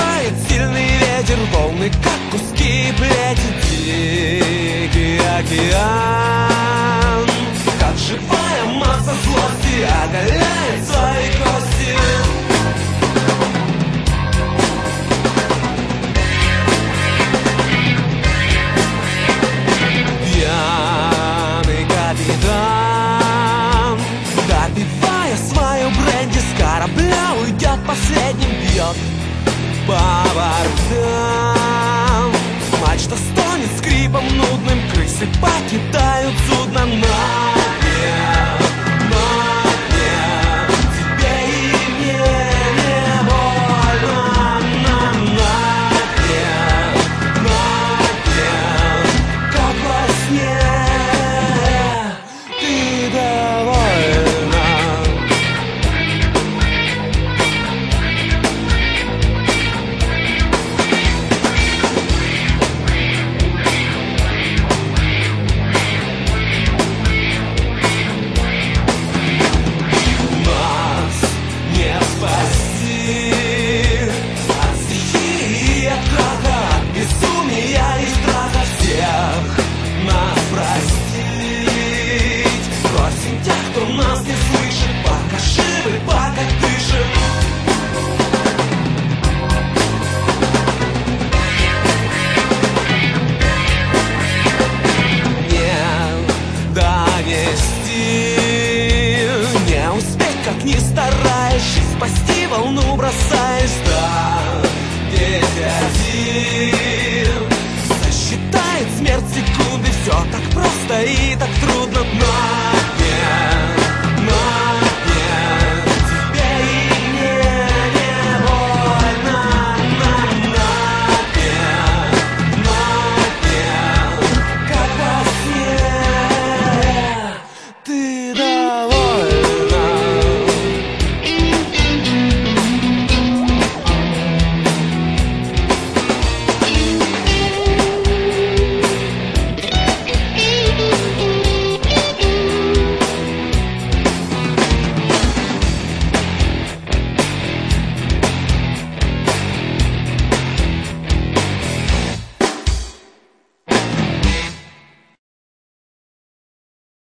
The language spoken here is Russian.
Поднимает сильный ветер, волны, как куски плети. Дикий океан, как живая масса злости, оголяет свои кости. Пьяный капитан, допивая свою бренди, с корабля уйдет последним, бьет по бортам. Мачта стонет скрипом нудным, крысы покидают